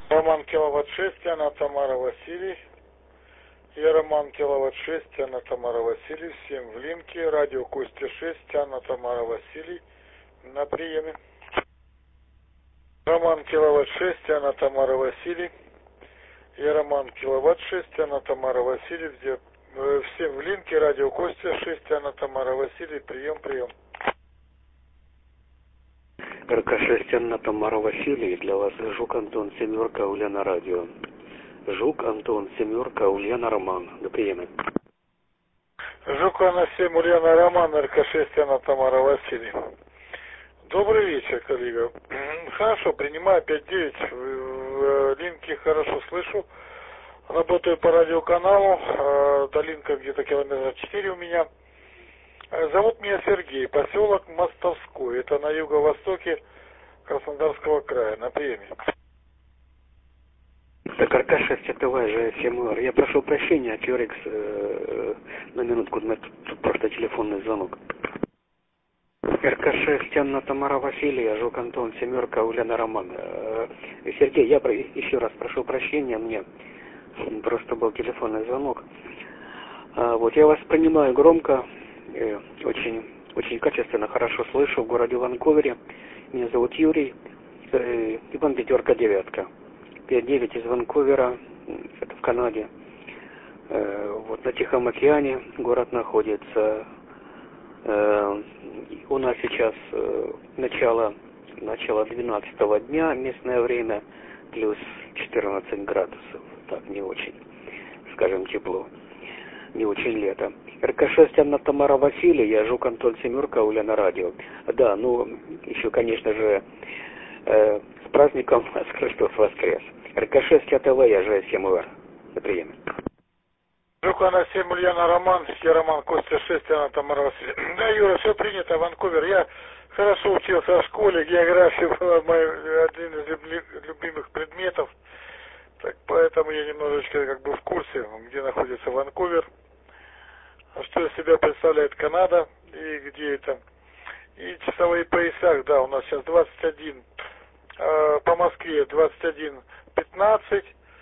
Роман Киловатт 6, Анна Тамара Василий. Я Роман Киловатт 6, Анна Тамара Василий. Всем в линке. Радио Костя 6, Анна Тамара Василий. На приеме. Роман Киловатт 6, Анна Тамара Василий. Я Роман Киловатт 6, Анна Тамара Василий. Всем в линке. Радио Костя 6, Анна Тамара Василий. Прием, прием. РК-6, Анна Тамара Василий. Для вас Жук Антон, семерка, Ульяна радио. Жук Антон, семерка, Ульяна Роман. До приема. Жук Анна 7, Ульяна Роман, РК-6, Анна Тамара Василий. Добрый вечер, коллега. Хорошо, принимаю 5-9. В линке хорошо слышу. Работаю по радиоканалу. До линка где-то километра 4 у меня. Зовут меня Сергей. Поселок Мостовской. Это на юго-востоке Краснодарского края. На приеме. Так, РК-6, это же ФМР. Я прошу прощения, Тюрекс, на минутку, тут просто телефонный звонок. РК-6, Анна Тамара Василия, Жук Антон, семерка, Ульяна Роман. Сергей, я еще раз прошу прощения, мне просто был телефонный звонок. Вот я вас принимаю громко, очень качественно, хорошо слышу в городе Ванкувере. Меня зовут Юрий, Иван Пятерка, девятка. 5-9 из Ванкувера, это в Канаде. Вот на Тихом океане город находится. У нас сейчас начало 12-го дня, местное время, плюс 14 градусов. Так, не очень, скажем, тепло. Не очень лето. РК-6, Анна Тамара Василий, я Жук Антон, семерка, Ульяна радио. Да, ну, еще, конечно же, с праздником, с Христос воскрес. РК-6, АТВ, я же СМВР. На приеме. Жук Анна 7, Ульяна Роман, я Роман Костя 6, Анна Тамара Василий. Да, Юра, все принято, Ванкувер. Я хорошо учился в школе, география была один из любимых предметов. Так, поэтому я немножечко как бы в курсе, где находится Ванкувер, что из себя представляет Канада и где это. И часовые пояса, да, у нас сейчас 21, по Москве 21:15,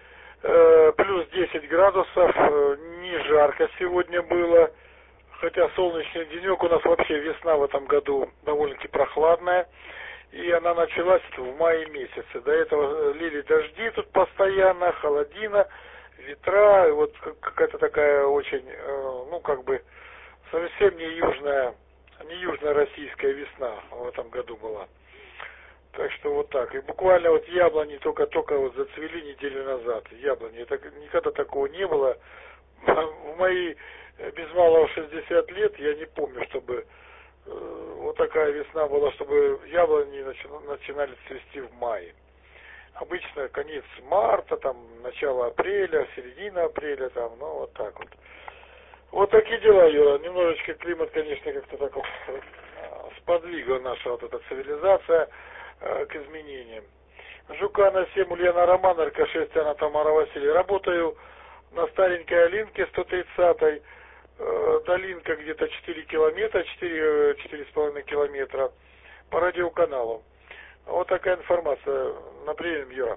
плюс 10 градусов, не жарко сегодня было, хотя солнечный денек, у нас вообще весна в этом году довольно-таки прохладная, и она началась в мае месяце. До этого лили дожди тут постоянно, холодина, ветра, и вот какая-то такая очень, ну как бы, совсем не южно-российская весна в этом году была. Так что вот так. И буквально вот яблони только вот зацвели неделю назад. Яблони. Это никогда такого не было. В мои без малого 60 лет я не помню, чтобы вот такая весна была, чтобы яблони начинали цвести в мае. Обычно конец марта, там, начало апреля, середина апреля, там, ну вот так вот. Вот такие дела, Юра. Немножечко климат, конечно, как-то так вот сподвигла наша вот эта цивилизация к изменениям. Жук Анна 7, Ульяна Роман, РК-6, Анна Тамара Василий. Работаю на старенькой Алинке 130-й. До Линка где-то 4 километра, 4,5 километра по радиоканалу. Вот такая информация. На прием, Юра.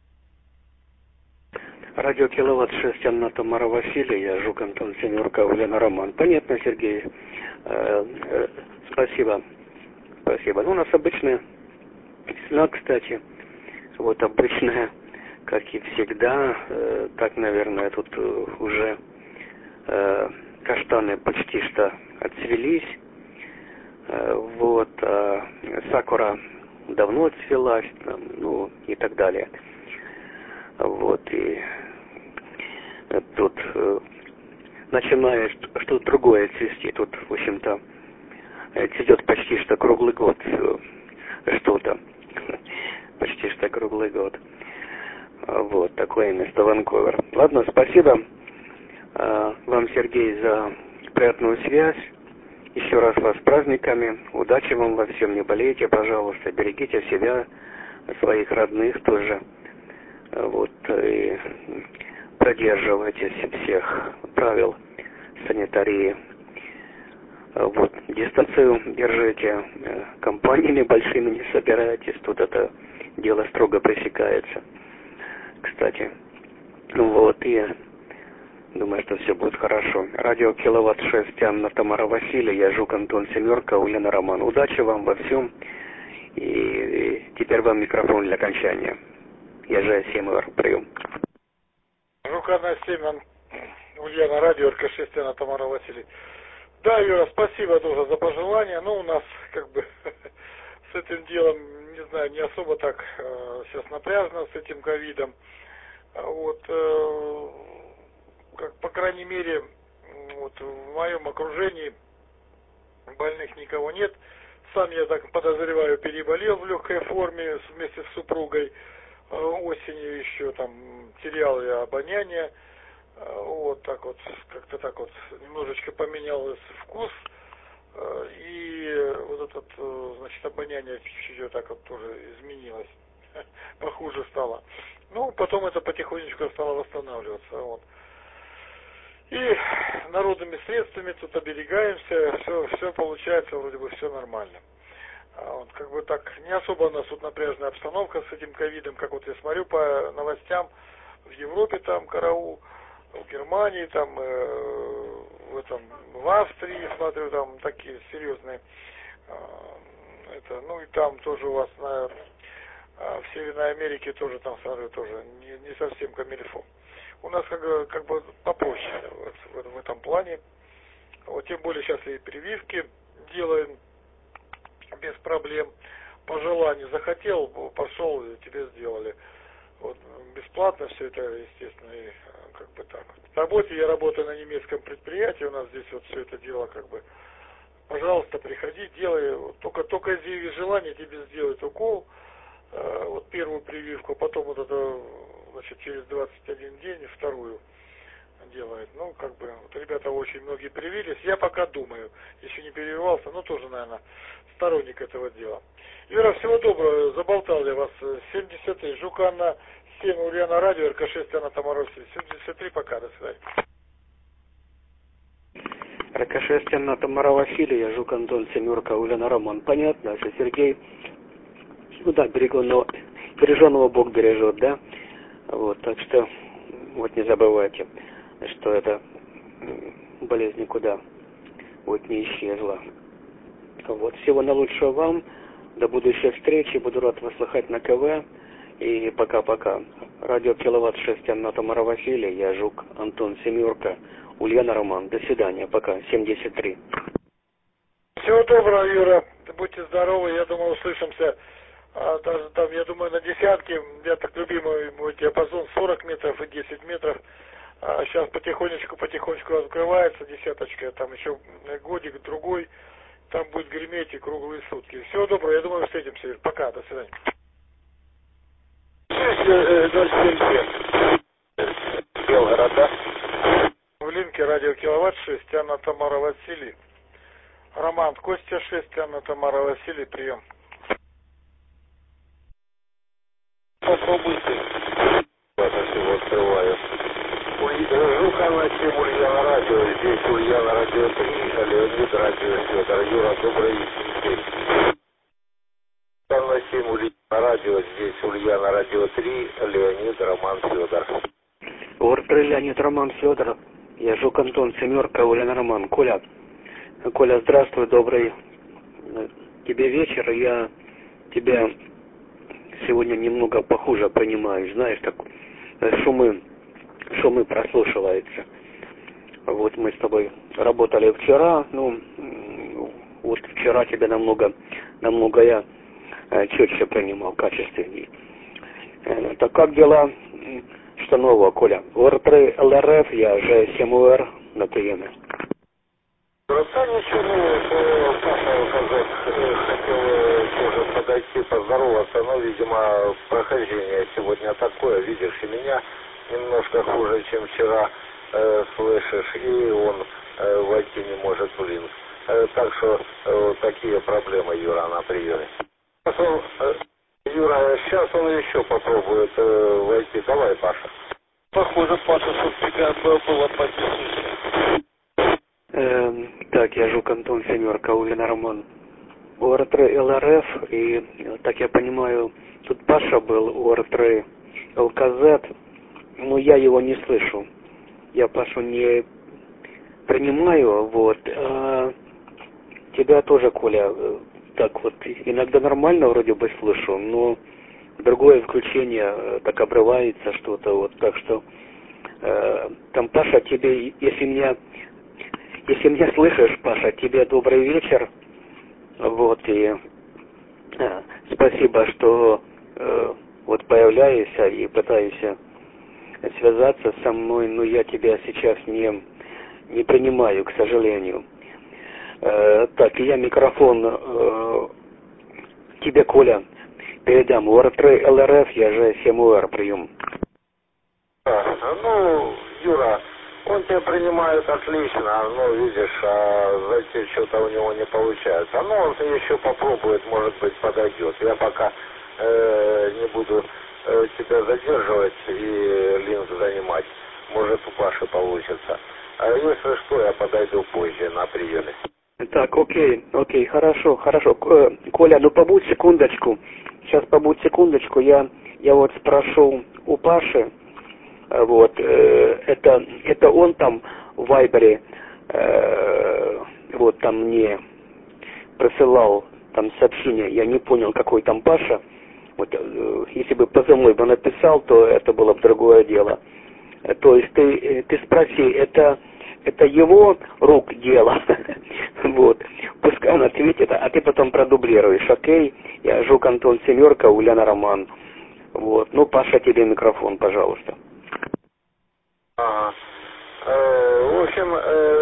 Радио Киловатт 6, Анна Тамара Василий, я Жук Антон, семерка, Ульяна Роман. Понятно, Сергей. Спасибо. Ну, у нас обычная весна, кстати. Вот обычная, как и всегда. Так, наверное, тут уже каштаны почти что отцвелись. Вот. Сакура давно цвелась, ну, и так далее. Вот, и тут начинает что-то другое цвести. Тут, в общем-то, цветет почти что круглый год что-то. Почти что круглый год. Вот, такое место Ванкувер. Ладно, спасибо вам, Сергей, за приятную связь. Еще раз вас с праздниками. Удачи вам во всем. Не болейте, пожалуйста. Берегите себя, своих родных тоже. Вот, и придерживайтесь всех правил санитарии. Вот, дистанцию держите, компаниями большими не собирайтесь, тут это дело строго пресекается. кстати. Вот, и думаю, что все будет хорошо. Радио Киловатт 6, Анна Тамара Василий, я Жук Антон Семерка, Ульяна Роман. Удачи вам во всем. И теперь вам микрофон для окончания. Я же 7 прием. Жук Анна 7, Ульяна, радио РК6, Анна Тамара Василий. Да, Юра, спасибо тоже за пожелания. Ну, у нас как бы с этим делом, не знаю, не особо так сейчас напряжно с этим ковидом. Вот, как, по крайней мере, вот в моем окружении больных никого нет. Сам я так подозреваю, переболел в легкой форме вместе с супругой. Осенью еще там терял я обоняние. Вот так вот, как-то так вот немножечко поменялся вкус. И вот этот, значит, обоняние чуть-чуть вот так вот тоже изменилось. Похуже стало. Ну, потом это потихонечку стало восстанавливаться. Вот. И народными средствами тут оберегаемся, все получается, вроде бы все нормально. Вот, как бы так, не особо у нас тут напряженная обстановка с этим ковидом, как вот я смотрю по новостям, в Европе там караул, в Германии там, в Австрии, смотрю, там такие серьезные, ну и там тоже у вас в Северной Америке тоже там, смотрю, тоже не совсем камильфо. У нас как бы попроще вот, в этом плане. Вот, тем более сейчас и прививки делаем без проблем. По желанию захотел, пошел, тебе сделали. Вот, бесплатно все это, естественно, и как бы так. В работе я работаю на немецком предприятии, у нас здесь вот все это дело как бы. Пожалуйста, приходи, делай. Только изъяви желание, тебе сделают укол. Вот первую прививку, потом вот это, значит, через 21 день вторую делает. Ну, как бы, вот ребята очень многие привились. Я пока думаю, еще не прививался, но тоже, наверное, сторонник этого дела. Юра, всего доброго, заболтал я вас. 73, Жук Анна 7, Ульяна, радио, РК6, Анна Тамара Василий. 73, пока, до свидания. РК6, Анна Тамара Василий, я Жук Антон Семерка, Ульяна Роман. Понятно, что Сергей, ну да, береженного Бог бережет, да? Вот, так что, вот не забывайте, что эта болезнь никуда вот не исчезла. Вот, всего наилучшего вам, до будущей встречи, буду рад вас слыхать на КВ, и пока-пока. Радио Киловатт 6, Анна Тамара Василий, я Жук Антон Семерка, Ульяна Роман. До свидания, пока, 73. Всего доброго, Юра, будьте здоровы, я думаю, услышимся. Даже там, я думаю, на десятке, я так любимый мой диапазон 40 метров и 10 метров. Сейчас потихонечку открывается десяточка, там еще годик другой, там будет греметь и круглые сутки. Всего доброго, я думаю, встретимся. Пока, до свидания. 075. Белгород, да? В линке радио Киловатт 6, Анна Тамара Василий. Роман, Костя 6, Анна Тамара Василий, прием. Попробуйте. Это всего открываю. Жук Анна 7, Ульяна радио. Здесь Ульяна радио 3, Леонид радио Федор. Юра, добрый день. Анна 7, Ульяна радио. Здесь Ульяна радио 3, Леонид Роман Федор. Леонид Роман Федор. Я Жук Антон Семерка, Ульяна Роман. Коля, здравствуй, добрый тебе вечер. Я тебя сегодня немного похуже понимаю, знаешь, так шумы прослушиваются. Вот мы с тобой работали вчера, ну, вот вчера тебя намного я четче принимал, качественней. Так как дела? Что нового, Коля? ОР-3 ЛРФ, я же 7УР на приеме. Да ничего нового, Паша Казак хотел тоже подойти, поздороваться, но, видимо, прохождение сегодня такое, видишь, и меня немножко хуже, чем вчера, слышишь, и он войти не может в линк. Так что такие проблемы, Юра, на приеме. Юра, сейчас он еще попробует войти. Давай, Паша. Похоже, Паша, что у тебя было поддержка. Так, я Жук Антон Семерка, Ульяна Роман. ОР-3 ЛРФ, и, так я понимаю, тут Паша был, ОР-3 ЛКЗ, но я его не слышу. Я Пашу не принимаю, вот. А тебя тоже, Коля, так вот, иногда нормально вроде бы слышу, но другое включение так обрывается что-то, вот, так что там, Паша, тебе, если меня слышишь, Паша, тебе добрый вечер, вот, и спасибо, что вот появляешься и пытаешься связаться со мной, но я тебя сейчас не принимаю, к сожалению. Так, я микрофон тебе, Коля, передам. УР3 ЛРФ, я же 7УР, прием. Ну, Юра, он тебя принимает отлично, но видишь, зайти что-то у него не получается. Но он еще попробует, может быть, подойдет. Я пока не буду тебя задерживать и линзу занимать. Может, у Паши получится. А если что, я подойду позже на приеме. Так, окей, хорошо. Коля, ну побудь секундочку. Сейчас побудь секундочку. Я вот спрошу у Паши. Вот, это он там в Вайбере, вот там мне присылал там сообщение. Я не понял, какой там Паша. Вот, если бы позывной бы написал, то это было бы другое дело. То есть ты спроси, это его рук дело. Вот. Пускай он ответит, а ты потом продублируешь, окей? Я Жук Антон, 7, Ульяна Роман. Вот. Ну, Паша, тебе микрофон, пожалуйста. В общем,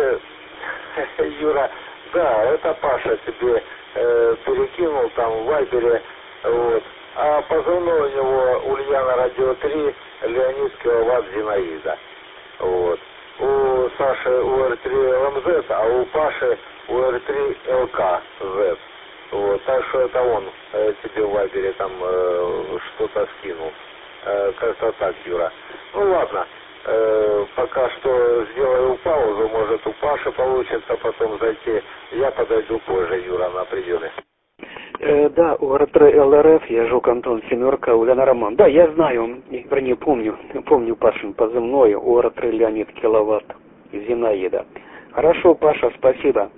Юра, да, это Паша тебе перекинул там в Вайбере, вот. А позывной у него Ульяна Радио 3, Леонид Киловатт Зинаида. Вот. У Саши УР3 ЛМЗ, а у Паши УР3 ЛКЗ. Вот. Так что это он тебе в Вайбере там что-то скинул. Как-то так, Юра. Ну ладно. Пока что сделаю паузу, может у Паши получится потом зайти. Я подойду позже, Юра, на приеме. Да, УР3 ЛРФ, я Жук Антон, 7, Ульяна Роман. Да, я знаю, вернее, помню Пашин позывной, УР3 Леонид Киловатт Зинаида. Хорошо, Паша, спасибо.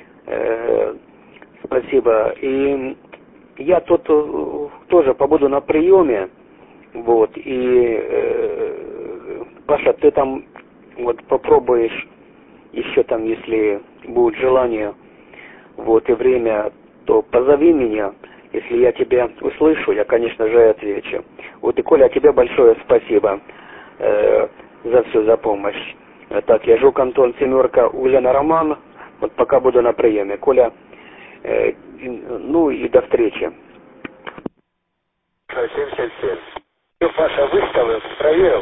Спасибо. И я тут тоже побуду на приеме, вот, и Паша, ты там вот попробуешь еще там, если будет желание, вот, и время, то позови меня. Если я тебя услышу, я, конечно же, отвечу. Вот, и, Коля, тебе большое спасибо за все, за помощь. Так, я Жук Антон, 7, Ульяна Роман. Вот пока буду на приеме. Коля, ну и до встречи. 77. Паша выставил, проверил.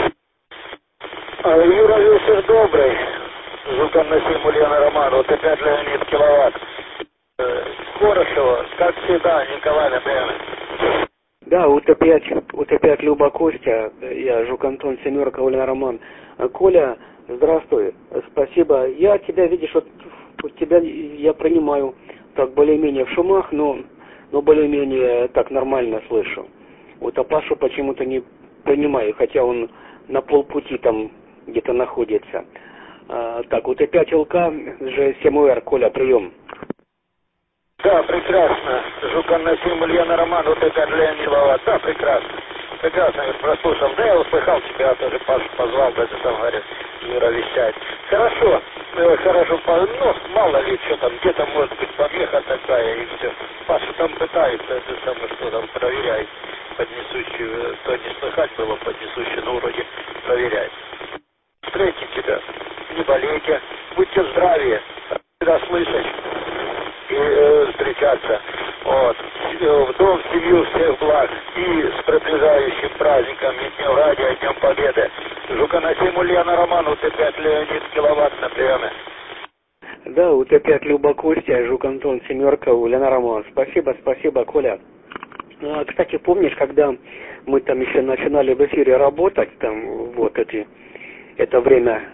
Юра, вечер добрый. Жук Антон, 7, Ульяна Роман. Вот опять Леонид Киловатт. Хорошего, как всегда, Николай на приеме. Да, УТ5 Люба Костя, я Жук Антон, 7, Ульяна Роман. Коля, здравствуй, спасибо. Я тебя, видишь, вот тебя я принимаю так более-менее в шумах, но более-менее так нормально слышу. Вот, а Пашу почему-то не принимаю, хотя он на полпути там где-то находится. Так, УТ5 ЛК, же 7УР, Коля, прием. Да, прекрасно. Жук Антон, 7, Ульяна Роман, вот это Леонид Киловатт. Да, прекрасно. Прекрасно, я прослушал. Да, я услыхал тебя, тоже Пашу позвал, это там, говорит, Юра вещает. Хорошо, ну, мало ли, что там, где-то может быть помеха такая, и все. Паша там пытается, это самое, что там, проверяет, поднесущую, то не слыхать было, поднесущую, но вроде проверяет. Встретим тебя, не болейте, будьте здравы, всегда слышать и встречаться. Вот. В дом, в семью, всех благ. И с приближающим праздником, и Днем Радио, и Днем Победы. Жук Антон, 7, Ульяна Роман, УТ5 Леонид Киловатт на приеме. Да, УТ5 Люба Костя, Жук Антон, 7, Ульяна Роман. Спасибо, Коля. Кстати, помнишь, когда мы там еще начинали в эфире работать, там, вот это время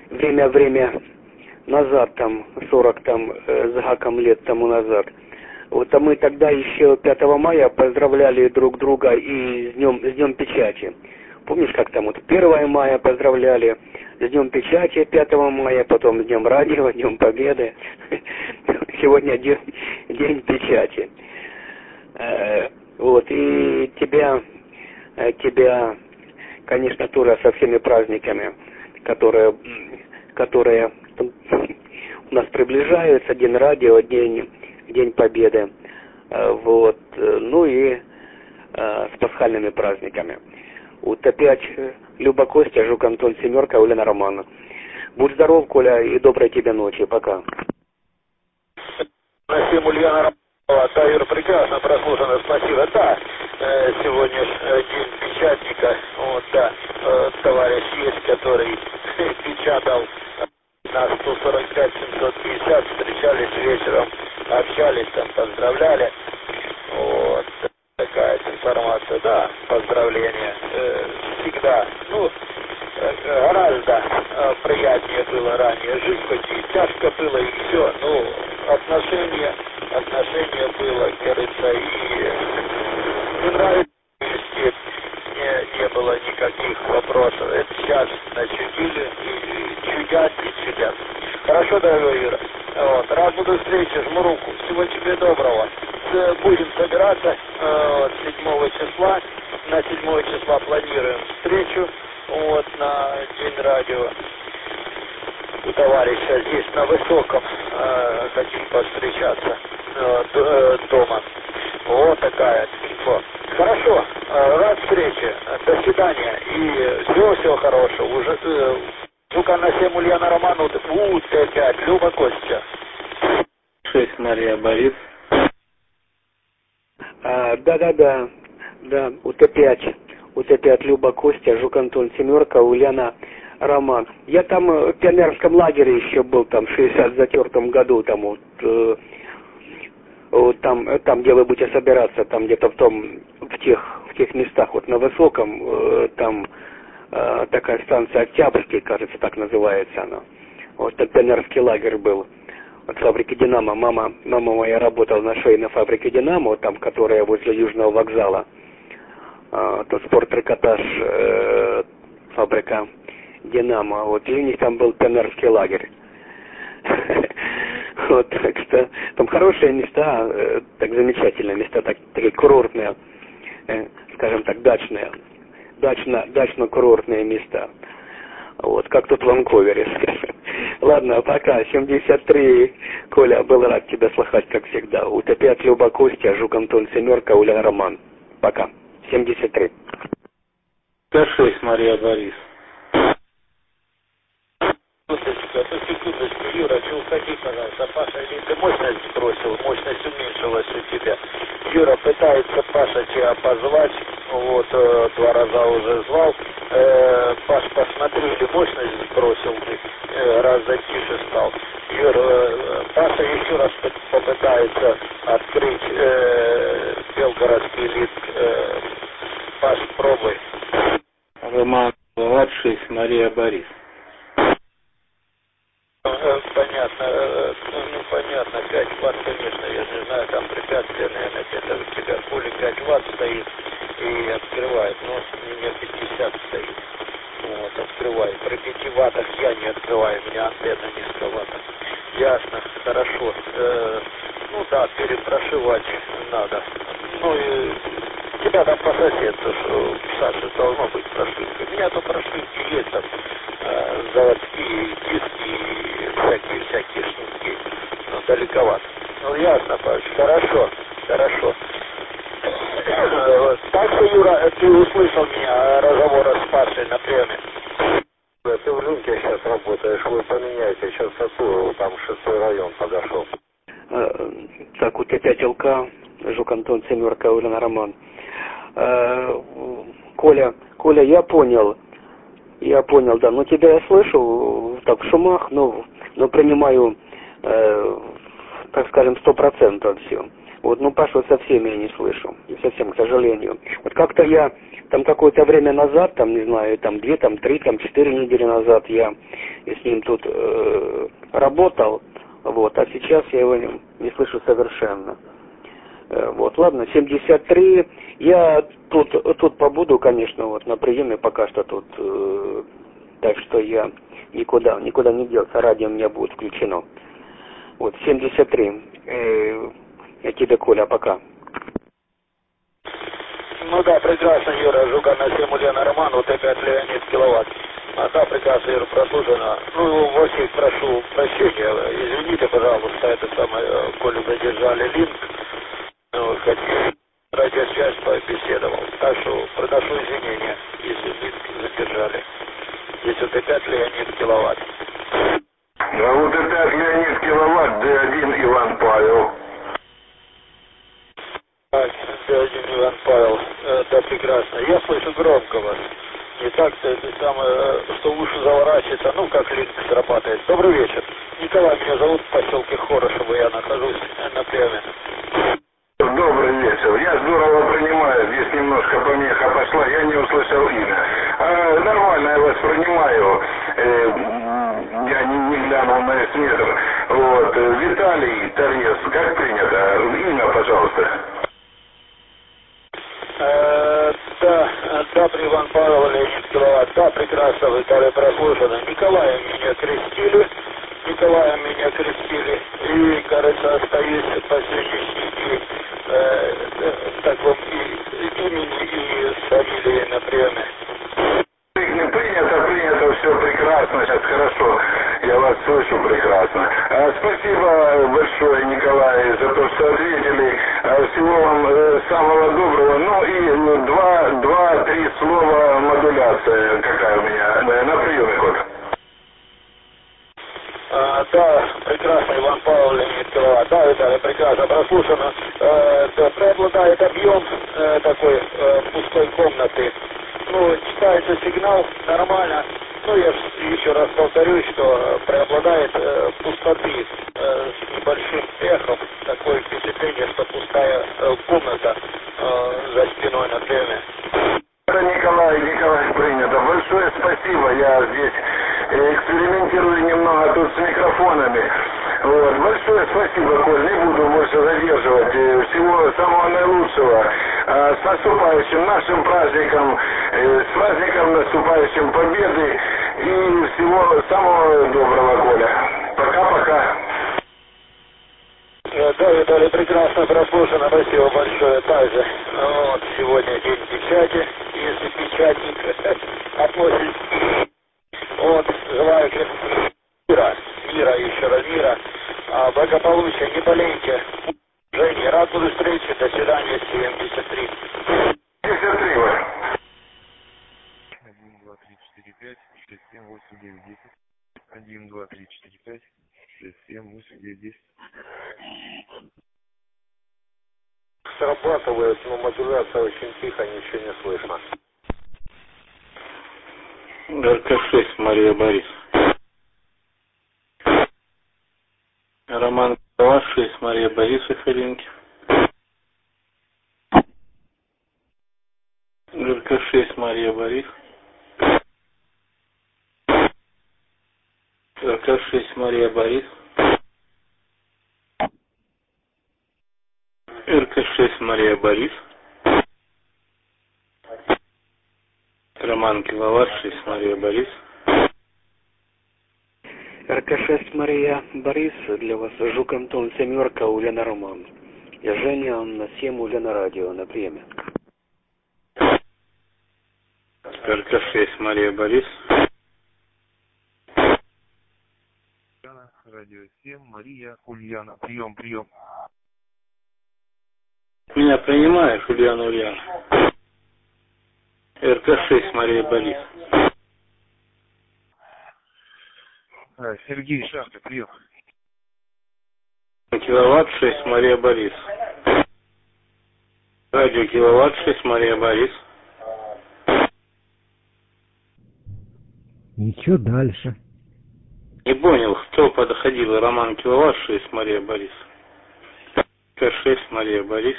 назад, там, 40 там, с гаком лет тому назад. Вот, а мы тогда еще 5 мая поздравляли друг друга и с днем печати. помнишь, как там вот 1 мая поздравляли, с Днем Печати 5 мая, потом с Днем Радио, Днем Победы. Сегодня День Печати. Вот, и тебя, конечно, тоже со всеми праздниками, которые у нас приближаются, День Радио, День Победы, вот, ну и с пасхальными праздниками. Вот опять Люба, Костя, Жук, Антон, Семерка, Ульяна, Роман. Будь здоров, Коля, и доброй тебе ночи. Пока. Спасибо, Ульяна. Да, Юра, прекрасно прослушано, спасибо. Да, сегодня День печатника. Вот, да, товарищ есть, который печатал на 145-750, встречались вечером, общались, там, поздравляли. Вот, такая информация, да, поздравления. Всегда, ну, гораздо приятнее было ранее жить, хоть и тяжко было, и все, ну, отношения было, кажется, и нравится, не было никаких вопросов. Это сейчас начудили, и чудят. Хорошо, дорогой Юра. Вот, рад буду встрече, жму руку. Всего тебе доброго. Будем собираться 7 числа. На 7 числа планируем встречу. Вот, на День Радио. У товарища здесь на Высоком хотим повстречаться дома. Вот такая инфо. Хорошо, рад встрече. До свидания. И всего хорошего. Уже Жука на 7, Ульяна, Роман, УТ5, Люба, Костя. 6, Мария, Борис. Да, УТ5, Люба, Костя, Жук, Антон, Семерка, Ульяна, Роман. Я там в пионерском лагере еще был, там, в 64-м году, там, вот там, где вы будете собираться, там, где-то в тех местах, вот, на Высоком, там, такая станция Октябрьский, кажется, так называется она. Вот, так пионерский лагерь был. От фабрики «Динамо». Мама моя работала на швейной фабрике «Динамо», вот там, которая возле Южного вокзала. Тот спорт-трикотаж, фабрика «Динамо». Вот, и у них там был пионерский лагерь. Вот, так что там хорошие места, так замечательные места, такие курортные, скажем так, дачно-курортные места. Вот, как тут в Ванкувере, скажем. Ладно, пока. 73, Коля, был рад тебя слыхать, как всегда. УТ5, Люба, Костя, Жук, Антон, Семерка, Ульяна, Роман. Пока. 73. Т6, Мария, Борис. Секундочку, Юра, не уходи, пожалуйста. Паша, или ты мощность сбросил? Мощность уменьшилась у тебя. Юра пытается Паша тебя позвать. Вот, 2 раза уже звал. Паш, посмотри, или мощность сбросил ты, раз затише стал. Юра, Паша еще раз попытается открыть белгородский лист. Паш, пробуй. Роман, 26, Мария, Борис. Понятно, 5 ватт, конечно, я не знаю, там препятствие, наверное, где-то у тебя в поле 5 ватт стоит и открывает, но у меня 50 стоит, вот, открывает. При 5 ваттах я не открываю, у меня антенна низковата. Ясно, хорошо. Ну да, перепрошивать надо. Ну и тебя там по соседству, что Саша должно быть прошивка. У меня то прошивки есть, там заводские диски, всякие штуки. Ну, далековато. Ну, ясно, Паш, хорошо. Так что, Юра, ты услышал меня разговора с Пашей на приеме? Ты в Люнке сейчас работаешь, вы поменяете, сейчас там 6-й район подошел. Так, УТ5 ЛК, Жук, Антон, Семерка, Ульяна, Роман. Коля, я понял, да, но тебя я слышу так в шумах, но принимаю, так скажем, 100% все. Вот, ну, Пашу совсем я не слышу, совсем, к сожалению. Вот как-то я там какое-то время назад, там, не знаю, там 2, там 3, там 4 недели назад я с ним тут работал, вот, а сейчас я его не слышу совершенно. Вот, ладно, 73. Я тут побуду, конечно, вот на приеме пока что тут. Так что я никуда не делся, радио у меня будет включено. Вот, 73. Тебе, Коля, пока. Ну да, прекрасно, Юра, Жуган на 7 Ульяна Роман, вот опять Леонид Киловатт. Да, прекрасно, Юра, прослушано. Ну, вообще прошу прощения, извините, пожалуйста, это самое, Колю задержали линк. Ну, хотел радиосвязь побеседовал. Так что приношу извинения, если линк задержали. Здесь вот опять Леонид Киловатт. А вот опять Леонид Киловатт, Д1 Иван Павел. Д1 Иван Павел, да, прекрасно. Я слышу громко вас. Не так-то это самое, что уши заворачивается, ну, как линк срабатывает. Добрый вечер. Николай меня зовут, в поселке Хорошево, я нахожусь на приеме. Добрый вечер. Я здорово принимаю. Здесь немножко помеха пошла. Я не услышал имя. Нормально я вас принимаю. Я не глянул на эсметр. Вот. Виталий Торец, как принято? Имя, пожалуйста. Да, Иван Павел, Леонид Киловатт. Да, прекрасно, Виталий, прослушано. Николаем меня крестили. И, кажется, остаюсь по сегодняшний день таком имени и фамилии на приеме. Принято, все прекрасно, сейчас хорошо, я вас слышу прекрасно. Спасибо большое, Николай, за то, что ответили. Всего вам самого доброго. Ну и два-три слова модуляция, какая у меня на приеме ход. Да, прекрасно, Иван Павел, Леонид Киловатт. Да, Виталий, прекрасно, прослушано. Да, преобладает объем такой пустой комнаты. Ну, читается сигнал нормально. Ну, я еще раз повторюсь, что преобладает пустоты с небольшим эхом. Такое впечатление, что пустая комната за спиной на приеме. Николай, принято. Большое спасибо. Я здесь экспериментирую немного тут с микрофонами. Вот. Большое спасибо, Коль. Не буду больше задерживать. Всего самого наилучшего. С наступающим нашим праздником, с праздником наступающим Победы и всего самого доброго, Коля. Пока-пока. Да, Виталий, прекрасно прослушано, спасибо большое. Также вот, сегодня день печати, если печатник относится. Вот, желаю мира, еще раз мира, благополучия, не болейте. Женя, рад буду встрече, до свидания, 73. 73. 1, 2, 3, 4, 5, 6, 7, 8, 9, 10. 1, 2, 3, 4, 5, 6, 7, 8, 9, 10. Срабатывает, но модуляция очень тихо, ничего не слышно. РК-6, Мария Борис. Роман Киловатт, 6, Мария Борис, Сахалинки. РК-6, Мария Борис. РК-6, Мария Борис. РК-6, Мария Борис. Роман Киловатт, 6, Мария Борис. РК-6 Мария Борис, для вас Жук Антон, 7 Ульяна Роман. Я Женя, на 7 Ульяна радио, на приеме. РК-6, Мария Борис. Радио 7, Мария, Ульяна. Прием. Меня принимаешь, Ульяна? РК-6, Мария Борис. Сергей, Шахта, прием. Киловатт, 6, Мария Борис. Радио Киловатт, 6, Мария Борис. Ничего дальше. Не понял, кто подходил. Роман Киловатт, 6, Мария Борис. К6, Мария Борис.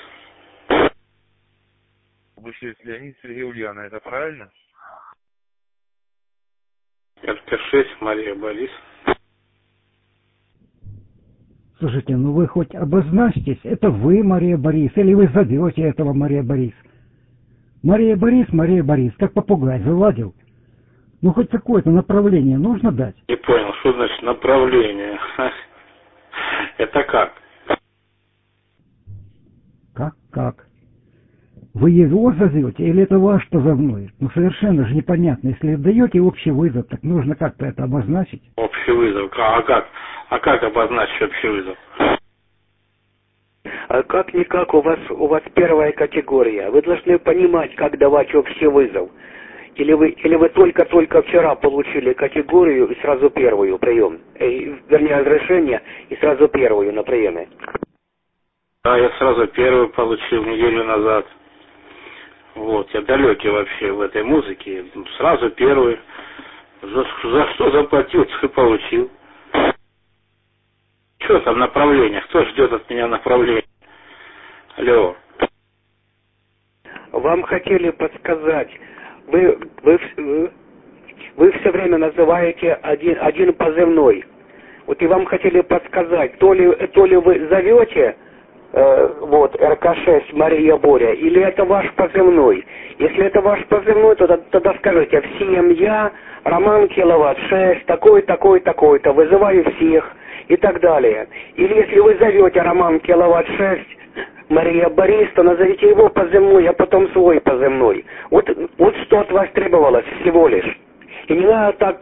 Выше Леонид, Сергей, Ульяна, это правильно? РК-6, Мария Борис. Слушайте, ну вы хоть обозначьтесь, это вы, Мария Борис, или вы зовете этого Мария Борис? Мария Борис, как попугай, заладил. Ну хоть какое-то направление нужно дать. Не понял, что значит направление? Это как? Как? Вы его зовете или это ваш позывной? Ну совершенно же непонятно. Если даете общий вызов, так нужно как-то это обозначить. Общий вызов. А как обозначить общий вызов? А как-никак у вас первая категория. Вы должны понимать, как давать общий вызов. Или вы только вчера получили категорию и сразу первую прием. Вернее, разрешение и сразу первую на приеме. Да, я сразу первую получил неделю назад. Вот, я далекий вообще в этой музыке. Сразу первый. За что заплатил, то и получил. Что там направление? Кто ждет от меня направление? Алло. Вам хотели подсказать. Вы все время называете один позывной. Вот и вам хотели подсказать, то ли вы зовете РК-6 Мария Боря, или это ваш позывной. Если это ваш позывной, то тогда скажите, всем я, Роман Киловатт 6, такой-то, вызываю всех и так далее. Или если вы зовете Роман Киловатт 6 Мария Борис, то назовите его позывной, а потом свой позывной. Вот что от вас требовалось всего лишь. И не надо так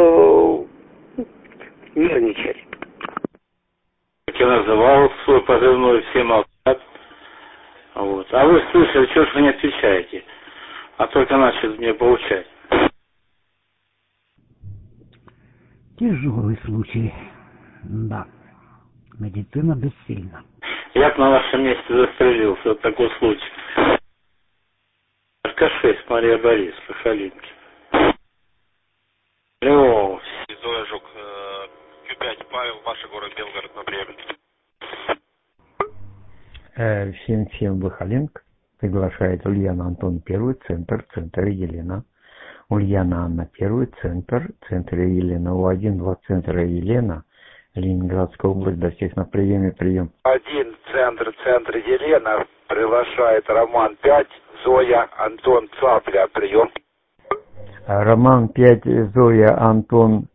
нервничать. Я называл свой позывной, все молчат. Вот. А вы слышали, что ж вы не отвечаете? А только начали мне поучать. Тяжелый случай. Да. Медицина бессильна. Я бы на вашем месте застрелился, вот такой случай. РК-6 Мария Борис, Сахалинки. Алло. Зоя Жук, Q5 Павел, ваш город Белгород на время. 7-7 Бахалинг. Приглашает Ульяна Антон 1, центр Елена. Ульяна Анна 1, центр Елена. У1-2 центра Елена. Ленинградская область, до всех на приеме, прием. 1 центр Елена, приглашает Роман 5, Зоя, Антон, Цапля, прием. Роман 5, Зоя, Антон,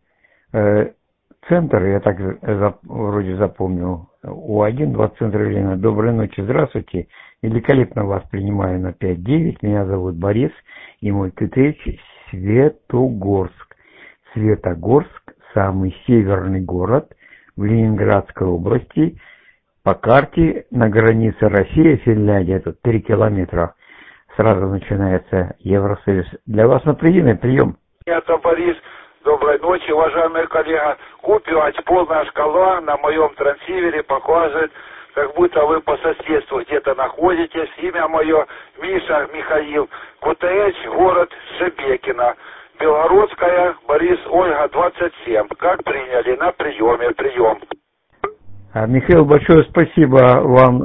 центр, я так вроде запомнил. У1, 2 центра Елена. Доброй ночи, здравствуйте. Великолепно вас принимаю на 5-9. Меня зовут Борис, и мой КТХ Светогорск. Светогорск, самый северный город в Ленинградской области. По карте на границе России и Финляндии, это 3 километра. Сразу начинается Евросоюз. Для вас на приеме, прием. Это Борис. Доброй ночи, уважаемый коллега. Q5, полная шкала на моем трансивере показывает, как будто вы по соседству где-то находитесь. Имя мое Миша Михаил. КТХ, город Шебекино. Белгородская, Борис, Ольга, 27. Как приняли? На приеме, прием. Михаил, большое спасибо вам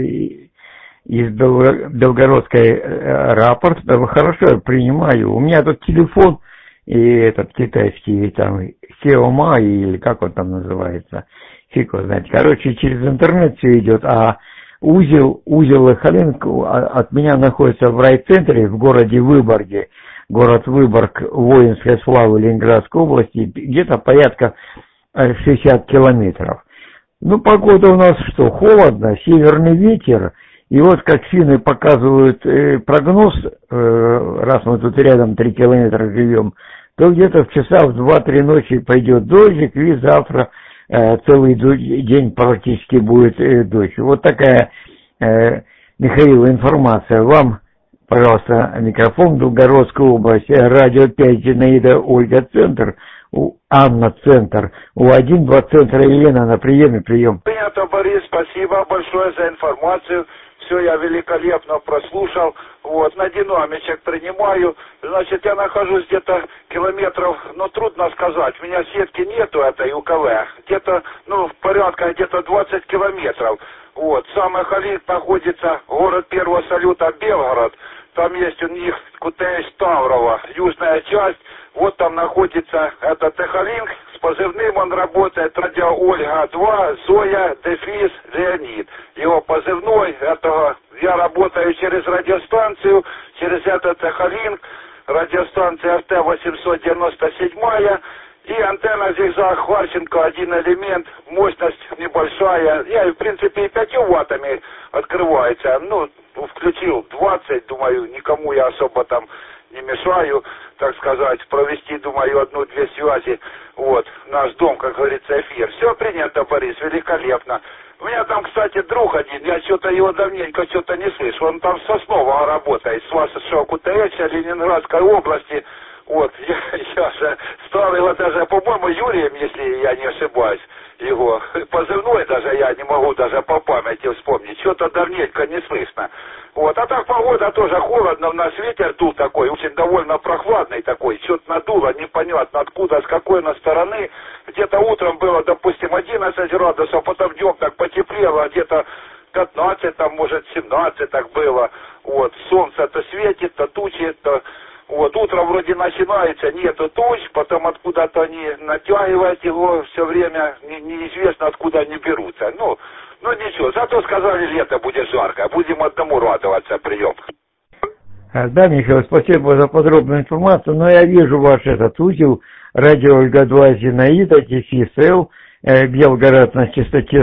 из Белгородской рапорт. Хорошо, принимаю. У меня тут телефон и этот китайский, там, Xiaomi, или как он там называется, фиг его знает. Короче, через интернет все идет, а узел Сахалинск от меня находится в райцентре, в городе Выборге. Город Выборг, воинской славы Ленинградской области, где-то порядка 60 километров. Ну, погода у нас что, холодно, северный ветер, и вот как финны показывают прогноз, раз мы тут рядом 3 километра живем, то где-то в часа в 2-3 ночи пойдет дождик, и завтра целый день практически будет дождь. Вот такая, Михаил, информация. Вам, пожалуйста, микрофон, Белгородская область, радио 5, Зинаида, Ольга, центр, Анна, центр, У1, 2 центра Елена, на приеме, прием. Принято, Борис, спасибо большое за информацию. Все я великолепно прослушал. Вот, на динамичек принимаю. Значит, я нахожусь где-то километров, ну, трудно сказать. У меня сетки нету этой УКВ. Где-то, ну, в порядка где-то 20 километров. Вот, сам Сахалин находится, город первого салюта Белгород. Там есть у них КТХ Ставрово, южная часть. Вот там находится этот Сахалин с позывным он работает, радио Ольга-2, Зоя, дефис, Леонид. Его позывной, это я работаю через радиостанцию, через этот Эхолинк, радиостанция РТ-897, и антенна зигзаг Хварченко, один элемент, мощность небольшая. Я, в принципе, и 5 ваттами открывается. Ну, включил 20, думаю, никому я особо там не мешаю, так сказать, провести, думаю, 1-2 связи. Вот, наш дом, как говорится, эфир. Все принято, Борис, великолепно. У меня там, кстати, друг один, я что-то его давненько что-то не слышу. Он там с Соснового работает, с вашего КУТС, Ленинградской области. Вот, я же стал его даже, по-моему, Юрием, если я не ошибаюсь, его позывной даже я не могу даже по памяти вспомнить. Что-то давненько не слышно. Вот, а так погода тоже холодно, у нас ветер дул такой, очень довольно прохладный такой, что-то надуло, непонятно откуда, с какой на стороны. Где-то утром было, допустим, 11 градусов, потом днем так потеплело, где-то 15, там, может, 17 так было. Вот, солнце то светит, то тучи, то... Вот, утром вроде начинается, нету туч, потом откуда-то они натягивают его все время, неизвестно откуда они берутся. Ну ничего, зато сказали, лето будет жарко, будем одному радоваться, прием. Да, Михаил, спасибо за подробную информацию, но я вижу ваш этот узел, радио Ольга-2 Зинаида, ТФСЛ, Белгород на частоте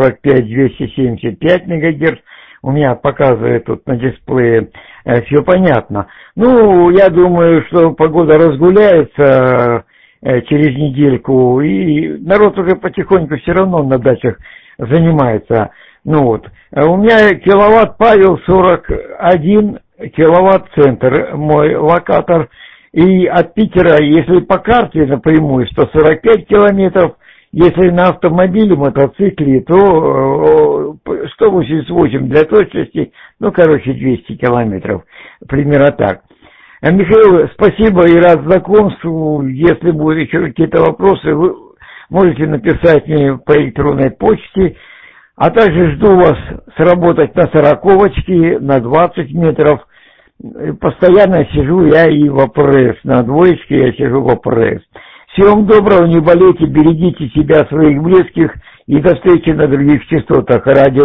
145-275 МГц. У меня показывает тут на дисплее, все понятно. Ну, я думаю, что погода разгуляется через недельку, и народ уже потихоньку все равно на дачах занимается. Ну вот, у меня киловатт Павел 41 киловатт-центр, мой локатор, и от Питера, если по карте напрямую, 145 километров, если на автомобиле, мотоцикле, то 188 для точности, 200 километров, примерно так. Михаил, спасибо и рад знакомству. Если будут еще какие-то вопросы, вы можете написать мне по электронной почте, а также жду вас сработать на 40-очке, на 20 метров. Постоянно сижу я и в АПРС, на двоечке я сижу в АПРС. Всего вам доброго, не болейте, берегите себя, своих близких, и до встречи на других частотах.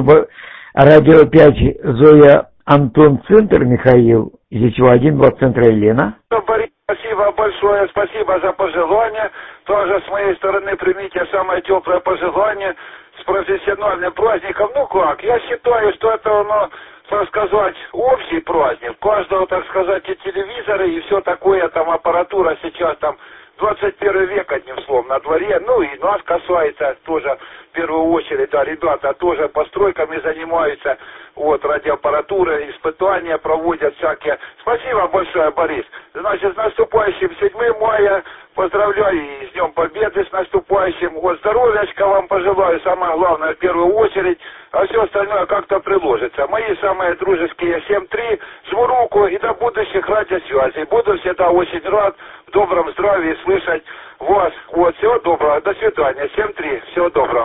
Радио 5 Зоя, Антон, Центр, Михаил, здесь 1-2 Центра Елена. Борис, спасибо большое, спасибо за пожелания. Тоже с моей стороны примите самое теплое пожелание с профессиональным праздником. Ну как, я считаю, что это, так сказать, общий праздник. У каждого, так сказать, и телевизоры, и все такое, там аппаратура сейчас там 21 век, одним словом, на дворе. Ну и нас касается тоже в первую очередь, да, ребята тоже постройками занимаются, вот, радиоаппаратуры, испытания проводят всякие. Спасибо большое, Борис. Значит, с наступающим 7 мая, поздравляю и с Днем Победы, с наступающим. Вот, здоровьячка вам пожелаю, самое главное, в первую очередь, а все остальное как-то приложится. Мои самые дружеские 7-3, жму руку и до будущих радиосвязей. Буду всегда очень рад в добром здравии слышать вас. Вот, всего доброго, до свидания, 7-3, всего доброго.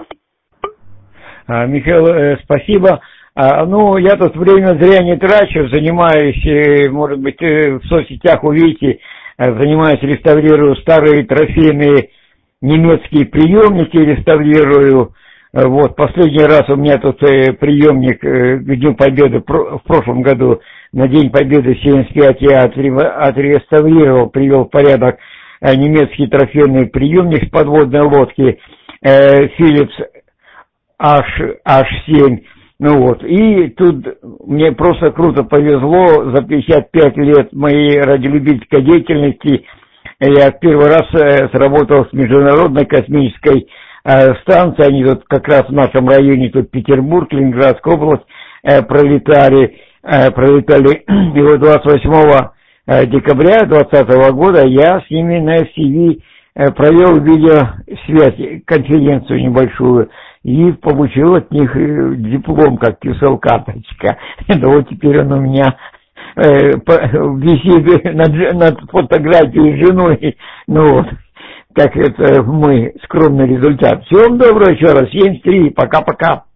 Михаил, спасибо. Ну, я тут время зря не трачу, занимаюсь, может быть, в соцсетях увидите, занимаюсь, реставрирую старые трофейные немецкие приемники, реставрирую. Вот, последний раз у меня тут приемник к Дню Победы в прошлом году, на День Победы 75 я отреставрировал, привел в порядок немецкий трофейный приемник с подводной лодки Philips H7. Ну вот, и тут мне просто круто повезло, за 55 лет моей радиолюбительской деятельности я первый раз сработал с Международной космической станцией, они тут как раз в нашем районе, тут Петербург, Ленинградская область, пролетали, и вот 28 декабря 2020 года я с ними на FTV провел видеосвязь, конференцию небольшую, и получил от них диплом, как кисел-карточка. Да вот теперь он у меня висит над фотографией с женой. Ну вот, как это мой скромный результат. Всем доброго еще раз, 7-3, пока-пока.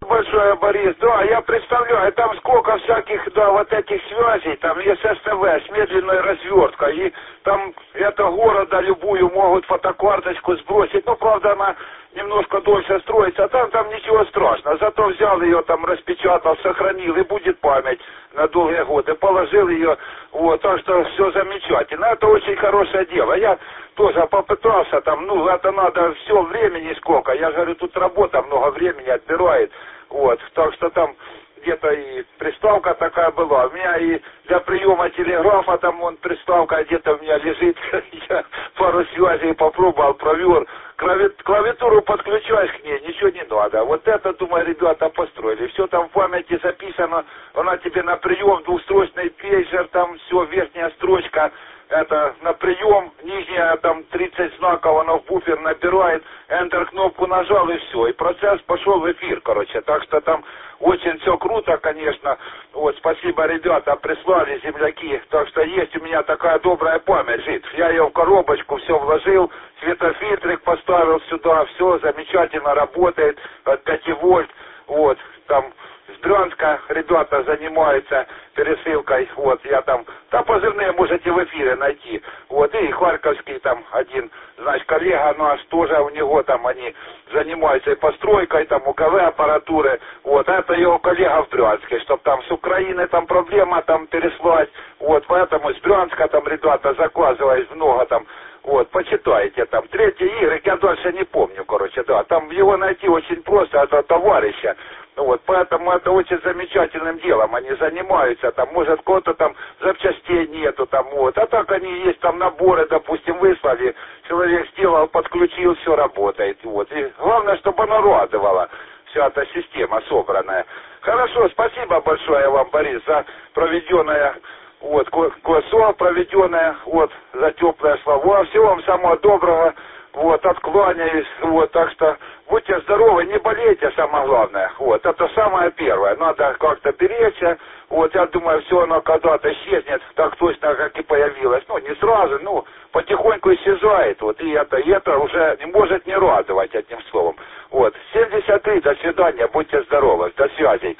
Большое, Борис, да, я представляю, там сколько всяких, да, вот этих связей, там есть СТВ с медленной разверткой, и там это города любую могут фотокарточку сбросить, ну, правда, она немножко дольше строится, а там ничего страшного, зато взял ее, там, распечатал, сохранил, и будет память на долгие годы, положил ее, вот, так что все замечательно, это очень хорошее дело, я тоже попытался, там, ну, это надо все времени сколько, я говорю, тут работа много времени отбирает, вот, так что там где-то и приставка такая была. У меня и для приема телеграфа там вон приставка где-то у меня лежит. Я пару связей попробовал, провер. Клавиатуру подключаешь к ней, ничего не надо. Вот это, думаю, ребята построили. Все там в памяти записано. Она тебе на прием, двухстрочный пейджер, там все, верхняя строчка. Это на прием, нижняя там 30 знаков, она в буфер набирает, Enter кнопку нажал и все. И процесс пошел в эфир, короче. Так что там очень все круто, конечно. Вот, спасибо, ребята, прислали земляки. Так что есть у меня такая добрая память, жить. Я ее в коробочку все вложил, светофильтрик поставил сюда, все замечательно работает, от 5 вольт. Вот, там с Брянска ребята занимаются пересылкой, вот, я там позывные можете в эфире найти, вот, и Харьковский там один, значит, коллега наш тоже, у него там они занимаются и постройкой, там, УКВ аппаратуры, вот, это его коллега в Брянске, чтобы там с Украины там проблема там переслать, вот, поэтому с Брянска там ребята заказывают много там, вот, почитайте там, третий игры, я дальше не помню, короче, да, там его найти очень просто, это товарища. Вот, поэтому это очень замечательным делом они занимаются, там, может, кого-то там запчастей нету, там, вот, а так они есть, там, наборы, допустим, выслали, человек сделал, подключил, все работает, вот, и главное, чтобы оно радовало, вся эта система собранная. Хорошо, спасибо большое вам, Борис, за проведенное, вот, КСО проведенное, вот, за теплые слова, всего вам самого доброго. Вот, откланяюсь, вот, так что будьте здоровы, не болейте, самое главное, вот, это самое первое, надо как-то беречься, вот, я думаю, все оно когда-то исчезнет, так точно, как и появилось, ну, не сразу, ну, потихоньку исчезает, вот, и это уже не может не радовать, одним словом, вот, 73, до свидания, будьте здоровы, до связи.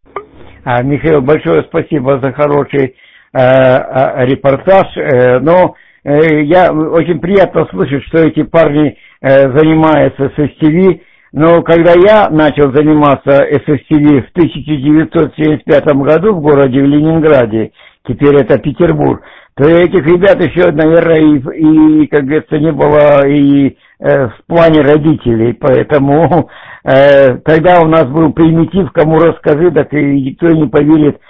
Михаил, большое спасибо за хороший репортаж, но я очень приятно слышать, что эти парни занимаются SSTV, но когда я начал заниматься SSTV в 1975 году в городе в Ленинграде, теперь это Петербург, то этих ребят еще, наверное, и как говорится, не было и в плане родителей, поэтому тогда у нас был примитив, кому расскажи, так и никто не поверит,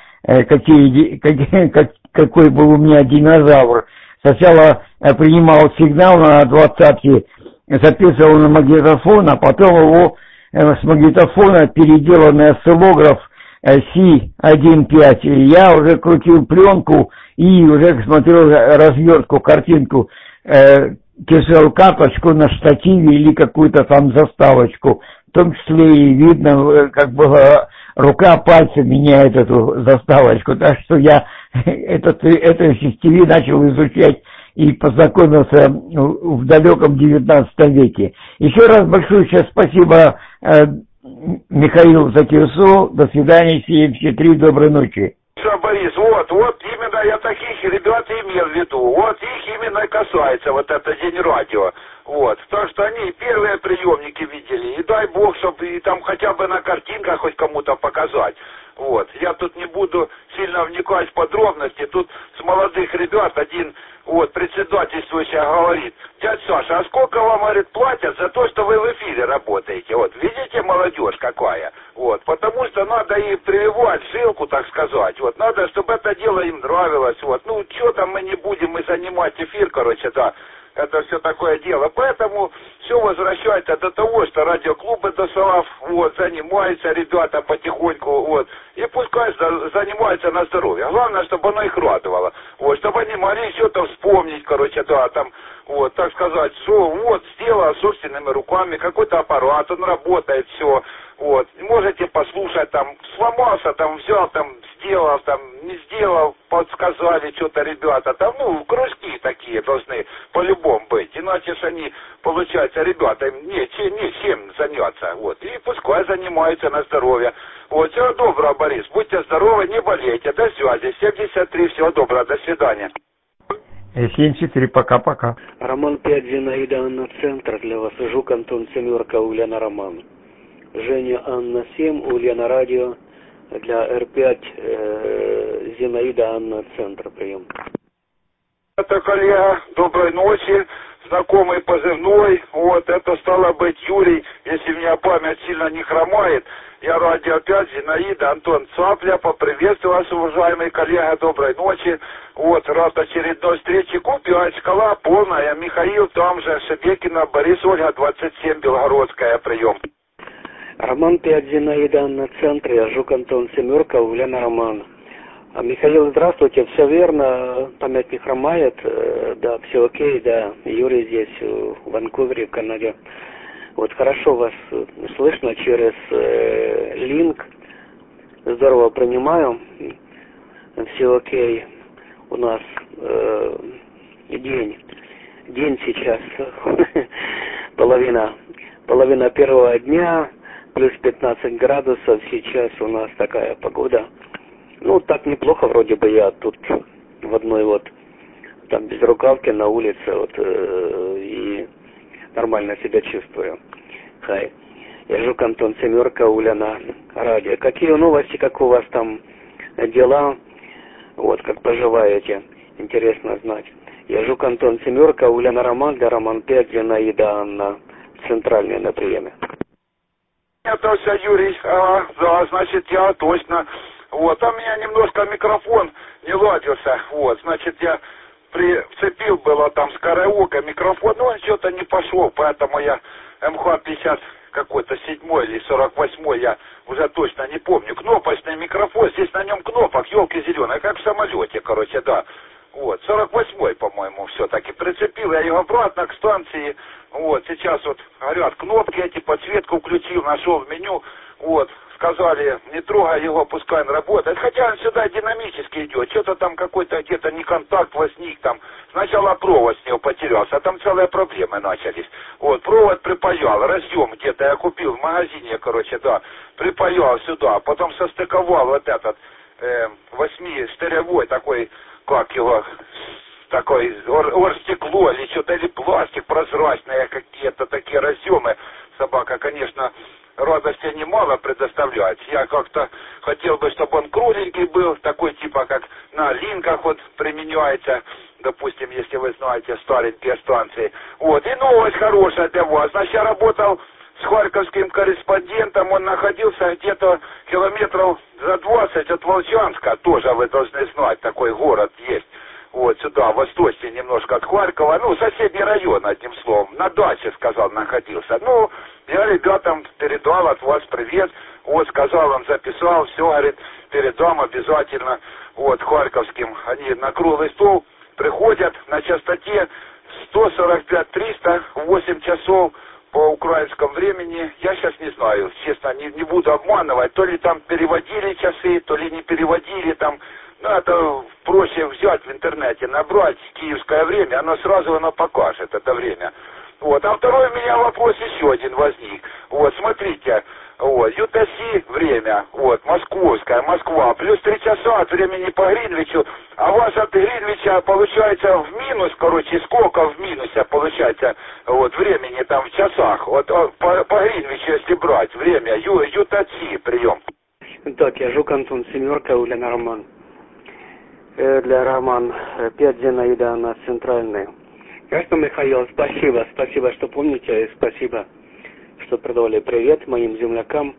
какой был у меня динозавр. Сначала принимал сигнал на 20-ке, записывал на магнитофон, а потом его с магнитофона переделал на осциллограф C1.5. Я уже крутил пленку и уже смотрел развертку, картинку, писал карточку на штативе или какую-то там заставочку. В том числе и видно, как было рука, пальцы меняет эту заставочку. Так что я это SSTV начал изучать и познакомился в далеком 19 веке. Еще раз большое сейчас спасибо, Михаил, за КСО. До свидания, 73, доброй ночи. Все, Борис, вот именно я таких ребят имел в виду, вот их именно касается вот это День радио, вот, так что они первые приемники видели, и дай бог, чтобы и там хотя бы на картинках хоть кому-то показать, вот, я тут не буду сильно вникать в подробности, тут с молодых ребят один, вот, председательствующий говорит: дядь Саша, а сколько вам, говорит, платят за то, что вы в эфире работаете, вот, видите, молодежь какая, вот, потому что надо и прививать жилку, так сказать, вот, надо, чтобы это дело им нравилось, вот, ну, что там мы не будем, мы занимать эфир, короче, да, это все такое дело, поэтому все возвращается до того, что радиоклубы ДОСААФ, вот, занимаются ребята потихоньку, вот, и пускай занимаются на здоровье, главное, чтобы оно их радовало, вот, чтобы они могли что-то вспомнить, короче, да, там, вот, так сказать, что, вот, сделал собственными руками какой-то аппарат, он работает, все, вот, можете послушать, там, сломался, там, взял, там, сделал, там, не сделал, подсказали что-то ребята. Там, ну, кружки такие должны по-любому быть. Иначе же они, получается, ребята, им нечем заняться. Вот. И пускай занимаются на здоровье. Вот, всего доброго, Борис. Будьте здоровы, не болейте. До связи. 73, всего доброго, до свидания. 7-4, пока-пока. Роман 5, Зинаида, Анна, Центр для вас. Жук, Антон, Семерка, Ульяна, Роман. Женя, Анна, 7, Ульяна, Радио. Для Р5, Зинаида, Анна, Центр, прием. Это коллега, доброй ночи, знакомый позывной, вот, это стало быть Юрий, если меня память сильно не хромает, я Радио 5, Зинаида, Антон Цапля, поприветствую вас, уважаемый коллега, доброй ночи, вот, рад очередной встрече, Q5, шкала полная, Михаил, там же, Шебекина, Борис, Ольга, 27, Белгородская, прием. Роман 5, Зинаида, Анна, Центр, Жук, Антон, Семерка, Ульяна, Роман. Михаил, здравствуйте, все верно, память не хромает, да, все окей, да, Юрий здесь, в Ванкувере, в Канаде. Вот хорошо вас слышно через линк, здорово принимаю, все окей, у нас день сейчас, половина первого дня, плюс 15 градусов, сейчас у нас такая погода. Ну, так неплохо, вроде бы я тут в одной вот, там, безрукавке на улице, вот, и нормально себя чувствую. Хай. Я Жук, Антон, Семерка, Ульяна, Радио. Какие новости, как у вас там дела? Вот, как поживаете? Интересно знать. Я Жук, Антон, Семерка, Ульяна, Роман, для Роман 5, Зинаида, Анна, центральная на приеме. Это все, Юрий, да, значит, я точно... Вот, там у меня немножко микрофон не ладился, вот, значит, я вцепил было там с караоке микрофон, но он что-то не пошел, поэтому я МХ-50 какой-то 7 или 48, я уже точно не помню, кнопочный микрофон, здесь на нем кнопок, елки зеленые, как в самолете, короче, да, вот, 48, по-моему, все-таки прицепил я его обратно к станции, вот, сейчас вот горят кнопки эти, подсветку включил, нашел в меню, вот, сказали, не трогай его, пускай он работает. Хотя он сюда динамически идет. Что-то там какой-то где-то неконтакт возник там. Сначала провод с него потерялся, а там целые проблемы начались. Вот, провод припаял, разъем где-то я купил в магазине, короче, да. Припаял сюда, потом состыковал вот этот 8-стеревой такой, как его, такой оргстекло или что-то, или пластик прозрачный, какие-то такие разъемы. Собака, конечно, радости немало предоставляет. Я как-то хотел бы, чтобы он кругленький был, такой типа, как на линках вот применяется, допустим, если вы знаете старенькие станции. Вот, и новость хорошая для вас. Значит, я работал с харьковским корреспондентом, он находился где-то километров за 20 от Волчанска, тоже вы должны знать, такой город есть. Вот сюда, восточнее немножко от Харькова, ну, соседний район, одним словом, на даче, сказал, находился. Ну, я ребятам передал от вас привет, вот, сказал, он записал, все, говорит, передам обязательно, вот, харьковским. Они на круглый стол приходят на частоте 145-300, 8 часов по украинскому времени. Я сейчас не знаю, честно, не буду обманывать, то ли там переводили часы, то ли не переводили там. Ну, это проще взять в интернете, набрать киевское время, оно сразу покажет это время. Вот. А второй у меня вопрос еще один возник. Вот, смотрите, вот, UTC время, вот, московская, Москва, плюс 3 часа от времени по Гринвичу, а у вас от Гринвича получается в минус, короче, сколько в минусе получается, вот, времени там в часах, вот, по Гринвичу, если брать время, UTC прием. Так, я Жук, Антон, Семерка, Ульяна, Роман. Для Роман 5, Зинаида, Анна, центральная. Конечно, Михаил, спасибо, что помните, и спасибо, что передали привет моим землякам.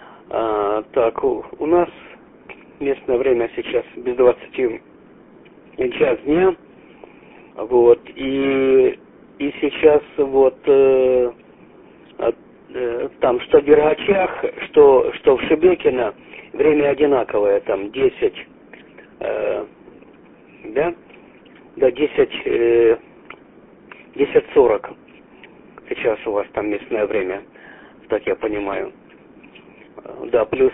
Так, у нас местное время сейчас без 20 час дня, вот, и сейчас вот там что в Дергачах, что в Шебекино время одинаковое, там 10, да, 10:40 сейчас у вас там местное время, так я понимаю. Да, плюс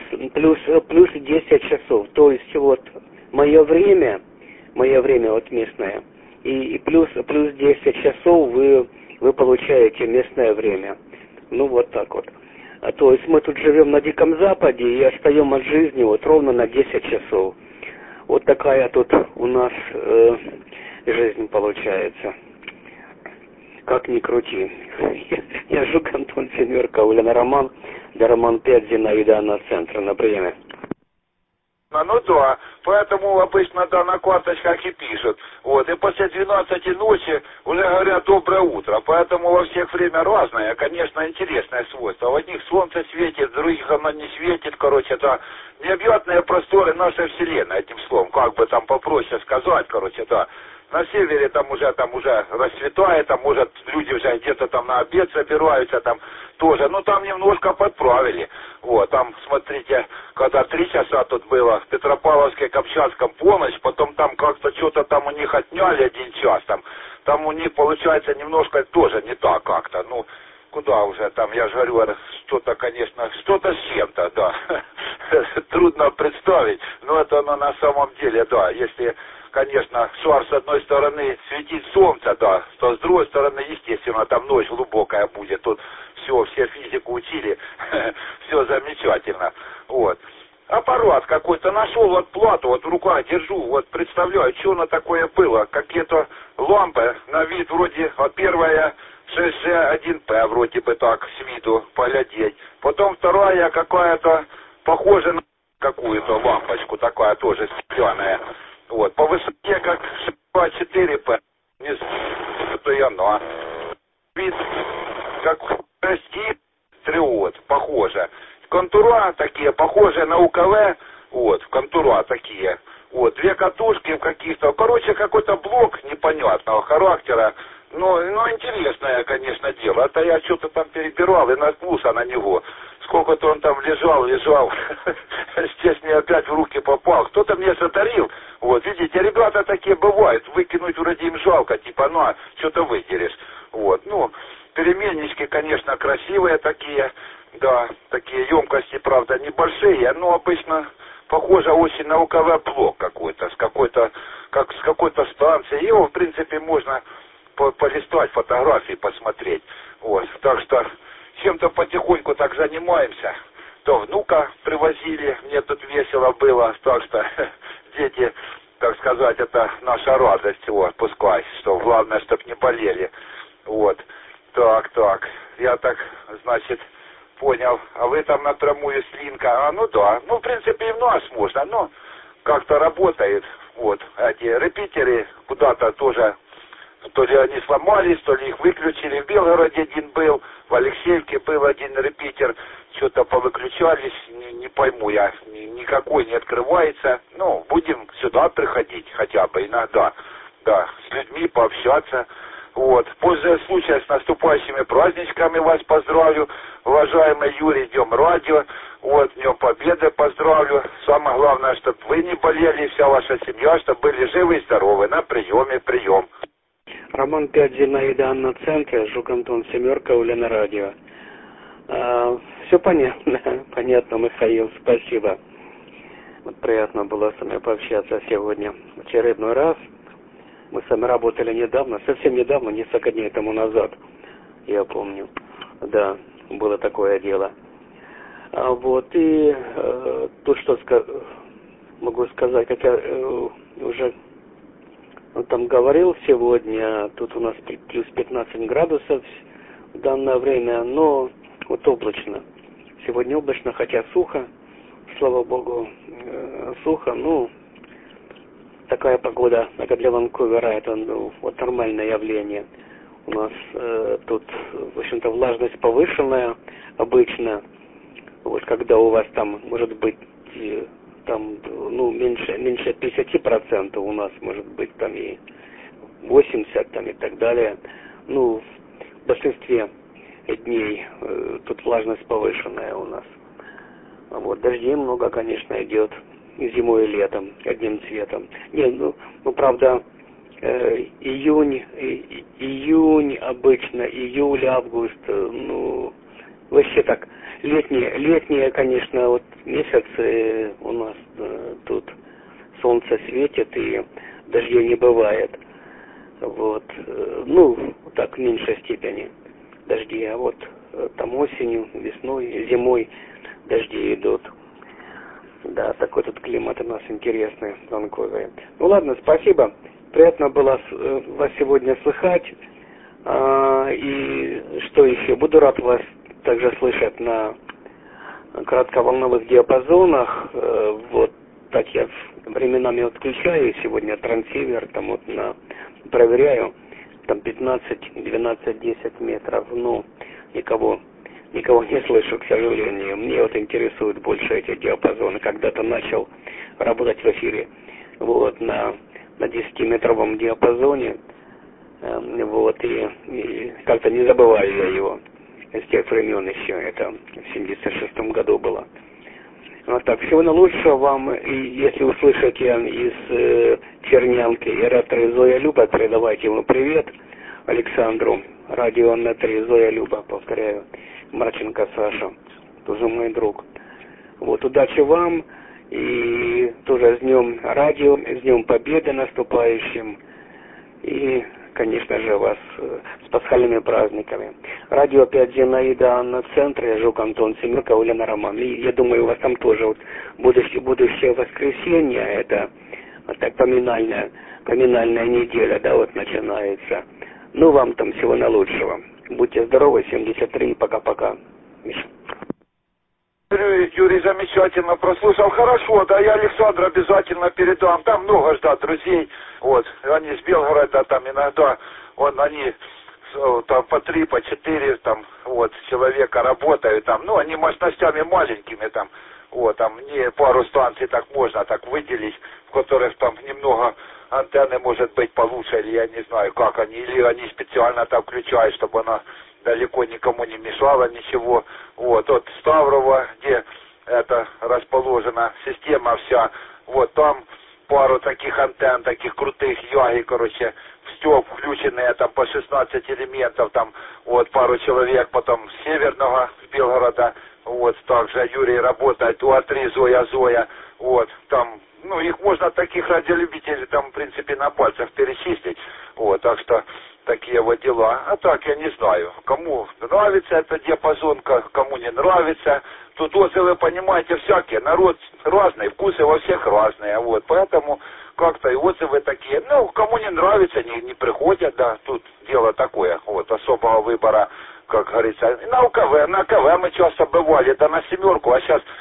10 часов. То есть вот мое время вот местное, и плюс 10 часов вы получаете местное время. Ну вот так вот. То есть мы тут живем на Диком Западе и отстаем от жизни вот ровно на 10 часов. Вот такая тут у нас жизнь получается. Как ни крути. Я Жук Антон, семерка, Ульяна Роман, для Роман 5, Зинаида на центр, на приеме. Ну да, поэтому обычно да на карточках и пишут. Вот, и после 12 ночи уже говорят доброе утро. Поэтому во всех время разное, конечно, интересное свойство. В одних солнце светит, в других оно не светит. Короче, это необъятные просторы нашей Вселенной, этим словом. Как бы там попроще сказать, короче, да. На севере там уже расцветает, там может люди уже где-то там на обед собираются, там тоже, ну там немножко подправили. Вот, там, смотрите, когда 3 часа тут было, в Петропавловске, Камчатском полночь, потом там как-то что-то там у них отняли 1 час, там у них получается немножко тоже не так как-то, ну, куда уже там, я же говорю, что-то, конечно, что-то с чем-то, да, трудно представить, но это оно на самом деле, да, если... Конечно, шар с одной стороны светит солнце, да, то с другой стороны, естественно, там ночь глубокая будет. Тут все физику учили, все замечательно. Вот. Аппарат какой-то нашел, вот плату, вот в руках держу, вот представляю, что оно такое было. Какие-то лампы на вид вроде, вот первая 6G1P вроде бы так с виду поглядеть. Потом вторая какая-то похожа на какую-то лампочку, такая тоже стеклянная. Вот, по высоте как 4P, не знаю, что и оно. Вид как 6-3, похоже. Контура такие, похожие на УКВ, вот, контура такие. Вот, 2 катушки в каких-то, короче, какой-то блок непонятного характера. Ну, интересное, конечно, дело. Это я что-то там перебирал и наткнулся на него. Сколько-то он там лежал. Здесь мне опять в руки попал. Кто-то мне сотарил. Вот, видите, ребята такие бывают. Выкинуть вроде им жалко, типа, ну, а что-то выдерешь. Вот, ну, переменнички, конечно, красивые такие. Да, такие емкости, правда, небольшие, но обычно похоже очень на УКВ-блок какой-то, с какой-то станции. Его, в принципе, можно полистать фотографии, посмотреть. Вот, так что чем-то потихоньку так занимаемся. То внука привозили, мне тут весело было, так что дети, так сказать, это наша радость, вот, пускай, что главное, чтобы не болели. Вот, так, я так, значит, понял, а вы там напрямую с Линка, ну да, ну в принципе и в нас можно, но как-то работает, вот, эти репитеры куда-то тоже, то ли они сломались, то ли их выключили, в Белгороде один был, в Алексеевке был один репитер, что-то повыключались, не пойму я, никакой не открывается, ну, будем сюда приходить хотя бы иногда, да, с людьми пообщаться. Вот. Пользуясь случаем, с наступающими праздничками вас поздравлю. Уважаемый Юрий, Днем радио. Вот, Днем Победы поздравлю. Самое главное, чтобы вы не болели, вся ваша семья, чтобы были живы и здоровы. На приеме, прием. Роман 5, Зинаида на центре, Жук Антон, семерка, Ульяна радио. Все понятно, Михаил, спасибо. Вот приятно было с вами пообщаться сегодня в очередной раз. Мы с вами работали недавно, совсем недавно, несколько дней тому назад, я помню. Да, было такое дело. Вот, и тут что могу сказать, как я уже там говорил сегодня, тут у нас плюс 15 градусов в данное время, но вот облачно. Сегодня облачно, хотя сухо, слава богу, сухо, ну, такая погода, это для Ванкувера, это вот нормальное явление. У нас тут, в общем-то, влажность повышенная обычно. Вот когда у вас там, может быть, там, ну, меньше 50%, у нас может быть там и 80% там и так далее. Ну, в большинстве дней тут влажность повышенная у нас. Вот, дождей много, конечно, идет. Зимой и летом, одним цветом. Ну, правда, июнь обычно, июль, август, ну, вообще так, летние, конечно, вот месяцы у нас тут солнце светит и дождей не бывает. Вот, ну, так, в меньшей степени дожди, а вот там осенью, весной, зимой дожди идут. Да, такой тут климат у нас интересный, Ванкувере. Ну ладно, спасибо. Приятно было вас сегодня слышать. И что еще? Буду рад вас также слышать на коротковолновых диапазонах. Вот так я временами отключаю сегодня трансивер, там вот проверяю, там 15, 12, 10 метров. Ну, никого не слышу, к сожалению. Мне вот интересуют больше эти диапазоны. Когда-то начал работать в эфире вот на 10-метровом диапазоне. Вот, и как-то не забываю я его с тех времен еще. Это в 76-м году было. Вот так, всего наилучшего вам. И если услышите из Чернянки Ретро Зоя Люба, передавайте ему привет Александру. Радио на 3 Зоя Люба, повторяю. Марченко Саша, тоже мой друг. Вот, удачи вам, и тоже с Днем Радио, с Днем Победы наступающим, и, конечно же, вас с пасхальными праздниками. Радио 5 Зинаида Анна в центре, Жук Антон, Семерка, Ульяна Роман. И я думаю, у вас там тоже вот будущее воскресенье, это вот так поминальная неделя, да, вот начинается. Ну, вам там всего наилучшего. Будьте здоровы, 73, пока-пока. Миша. Юрий замечательно прослушал. Хорошо, да, я Александру обязательно передам. Там много ждат друзей. Вот, они с Белгорода там иногда, они там по 3, по 4 там, вот, человека работают там. Ну, они мощностями маленькими там. Вот, там не пару станций так можно так выделить, в которых там немного антенны, может быть, получше, или я не знаю, как они, или они специально там включают, чтобы она далеко никому не мешала ничего. Вот, от Ставрово, где это расположена система вся, вот там пару таких антенн, таких крутых яги, короче, в стёб включенные там по 16 элементов, там вот пару человек, потом с Северного, с Белгорода, вот, также Юрий работает, УА-3 Зоя, вот, там, ну, их можно, таких радиолюбителей, там, в принципе, на пальцах перечислить, вот, так что такие вот дела. А так, я не знаю, кому нравится эта диапазонка, кому не нравится. Тут отзывы, понимаете, всякие, народ разный, вкусы во всех разные, вот, поэтому как-то и отзывы такие, ну, кому не нравится, не приходят, да, тут дело такое, вот, особого выбора, как говорится. На КВ мы часто бывали, да на Семерку, а сейчас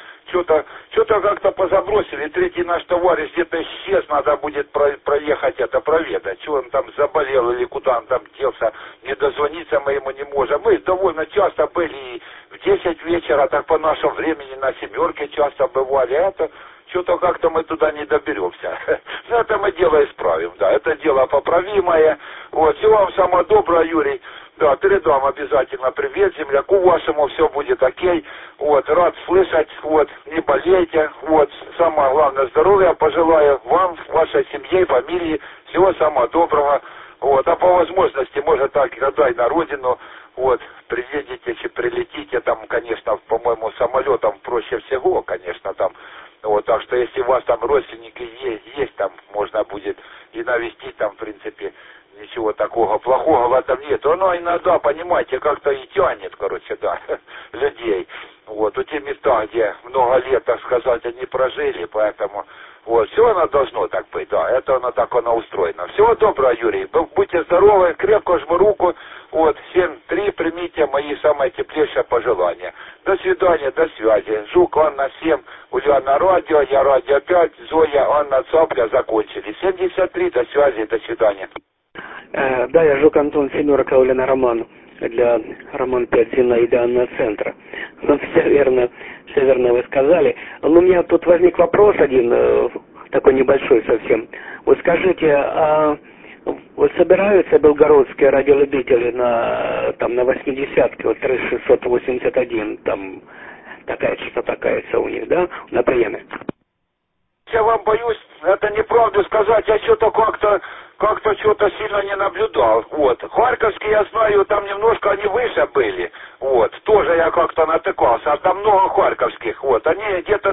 что-то как-то позабросили. Третий наш товарищ где-то исчез, надо будет проехать проведать. Что он там заболел или куда он там делся, не дозвониться мы ему не можем. Мы довольно часто были в 10 вечера, так по нашему времени на Семерке часто бывали. Это что-то как-то мы туда не доберемся. Но это мы дело исправим, да, это дело поправимое. Вот, всего вам самого доброго, Юрий. Да, передам обязательно привет земляку вашему, все будет окей. Вот, рад слышать, вот, не болейте, вот, самое главное здоровья пожелаю вам, вашей семье, фамилии, всего самого доброго. Вот, а по возможности, может так, отдай на родину, вот, приедете, прилетите, там, конечно, по-моему, самолетом проще всего, конечно, там. Вот, так что если у вас там родственники есть, там можно будет и навестить, там, в принципе, ничего такого плохого в этом нет. Оно иногда, понимаете, как-то и тянет, короче, да, людей. Вот, у те места, где много лет, так сказать, они прожили, поэтому, вот, все оно должно так быть, да, это оно так оно устроено. Всего доброго, Юрий, будьте здоровы, крепко жму руку, вот, 7-3, примите мои самые теплейшие пожелания. До свидания, до связи. Жук, Анна, 7, Ульяна, Радио, я Радио 5, Зоя, Анна, Цапля, закончили. 73, до связи, до свидания. Да, я Жук Антон, Семерка, Ульяна Роман, для Роман 5 Зинаида Анна центра. Ну, все верно вы сказали. Но у меня тут возник вопрос один, такой небольшой совсем. Вот скажите, а вот собираются белгородские радиолюбители на 80-ке, вот 3681, там что-то такая у них, да, на приеме? Я вам боюсь, это неправду сказать, я что-то как-то что-то сильно не наблюдал. Вот. Харьковский, я знаю, там немножко они выше были. Вот. Тоже я как-то натыкался, а там много харьковских, вот, они где-то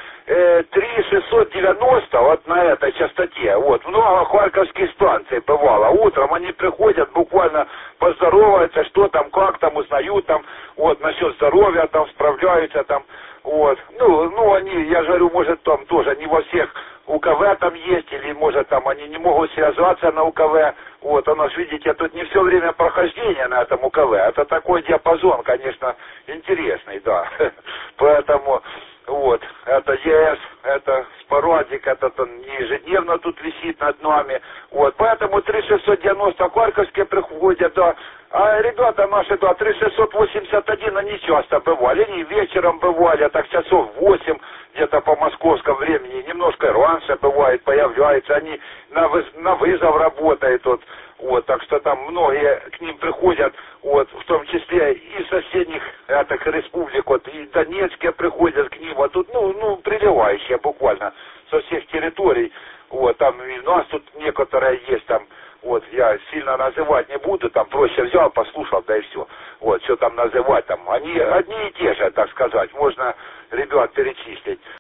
3,690 вот на этой частоте, вот, много харьковских станций бывало, утром они приходят, буквально поздороваются, что там, как там, узнают там, вот, насчет здоровья там, справляются там, вот, ну, они, я же говорю, может, там тоже не во всех УКВ там есть, или, может, там они не могут связаться на УКВ, вот, у нас, видите, тут не все время прохождение на этом УКВ, это такой диапазон, конечно, интересный, да, поэтому, вот, это ЕС, это спорадик, это не ежедневно тут висит над нами, вот, поэтому 3690 харьковские приходят, да, а ребята наши, да, 3681, они часто бывали, они вечером бывали, так часов 8, где-то по московскому времени, немножко раньше бывает, появляются, они на вызов работают, вот, так что там многие к ним приходят, вот, в том числе и соседних этих республик, вот, и Донецкие приходят к ним, вот, тут, ну, приливающие буквально со всех территорий, вот, там и у нас тут некоторые есть там, вот, я сильно называть не буду, там проще взял, послушал, да и все. Вот, что там называть, там, они одни и те же, так сказать, можно ребят перечислить.